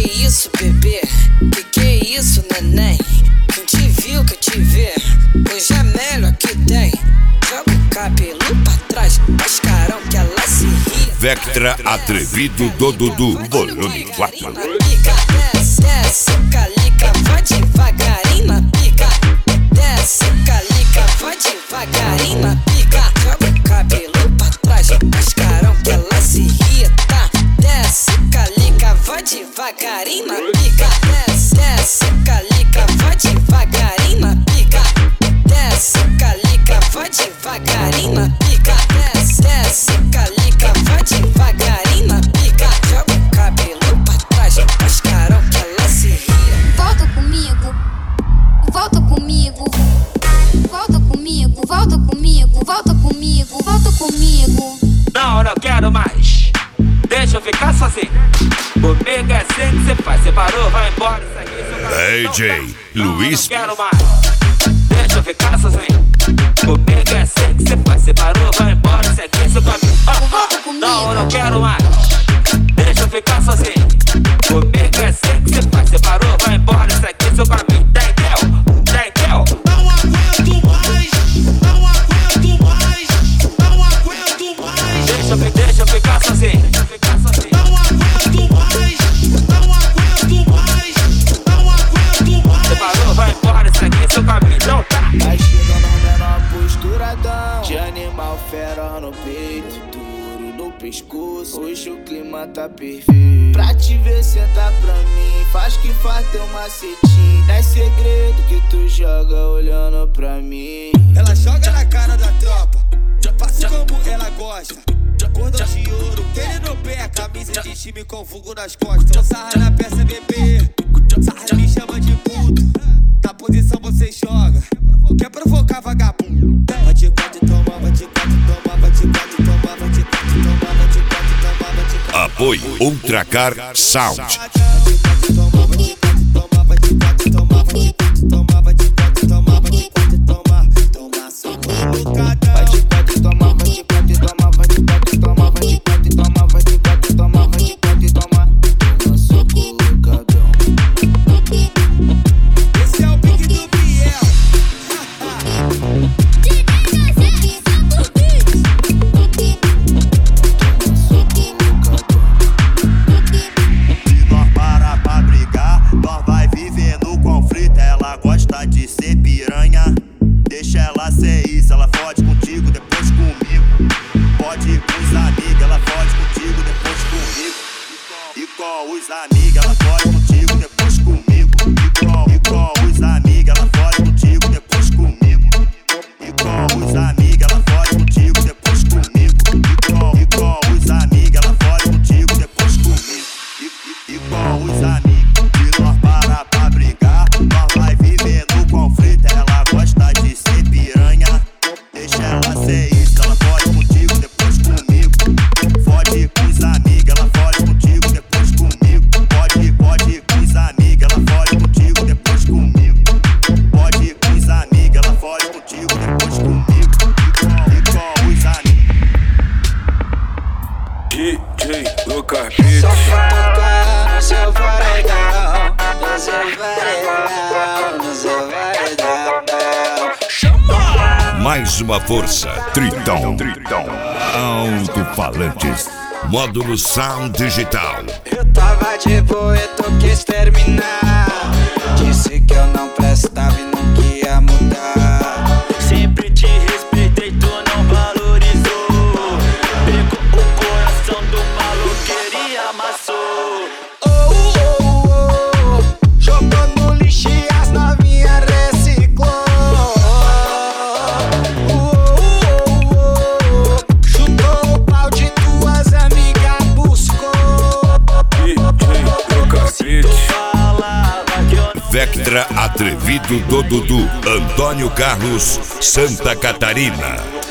isso, bebê? Que é isso, neném? Quem te viu, que te vê? Hoje é melhor que tem. Joga o cabelo pra trás, mascarão que ela se ria. Vectra atrevido do Dudu, volume 4. Pica, desce, desce, calica, vai devagarinho na pica. Desce, calica, vai devagarinho na pica. Joga o cabelo pra trás, mascarão que ela se ria, tá? Desce, calica, vai devagarinho na pica. Desce, desce, calica, vai devagarinho na pica. Desce, calica, vai devagarinho na pica. Desce, desce, calica, vai devagarinho na pica. Joga o cabelo pra trás, mascarão que ela se ria. Volta comigo, volta comigo, volta comigo, volta comigo, volta comigo, volta comigo. Não, não quero mais. Deixa eu ficar sozinho. Comigo é assim que você faz. Você parou, vai embora. Isso aqui DJ Luiz. Não quero mais. Deixa eu ficar sozinho. Comigo é assim que você faz. Você parou, vai embora. Isso aqui é seu caminho. Não, não quero mais. Deixa eu ficar sozinho. Comigo é assim que você faz. Você parou, vai embora. Isso aqui é seu caminho. Entendeu? Não aguento mais. Não aguento mais. Não aguento mais. Deixa eu ficar sozinho. Não aguento mais. Não aguento mais. Não aguento mais. Você parou, vai embora. Isso aqui é seu caminho. Não tá. Vai chegando no menor posturadão, de animal fera no peito, duro no pescoço. Hoje o clima tá perfeito. Pra te ver, senta pra mim, faz que faz teu macetinho. Não é segredo que tu joga olhando pra mim. Ela joga na cara da tropa, faço como ela gosta. Cordão de ouro, tênis no pé, camisa de time com vulgo nas costas. Tô sarra na peça, bebê, sarra me chama de puto. Na posição você joga, quer provocar vagabundo. Vai de quatro, toma, vai de quatro, toma, vai de quatro, toma, vai de quatro, toma, vai de quatro, toma, vai de quatro. Apoio Ultracar Sound. Mais uma força, Tritão. Alto-falantes, módulo Sound Digital. Eu tava de boa e tu quis terminar. Disse que eu não prestava e não ia mudar. Sempre te respeitei, tu não valorizou. Pegou o coração do maluqueiro e amassou. Jogou no lixo e as novinhas reciclou. Chutou o pau de tuas amigas, buscou. Vectra atrevido do Dudu, Antônio Carlos, Santa Catarina.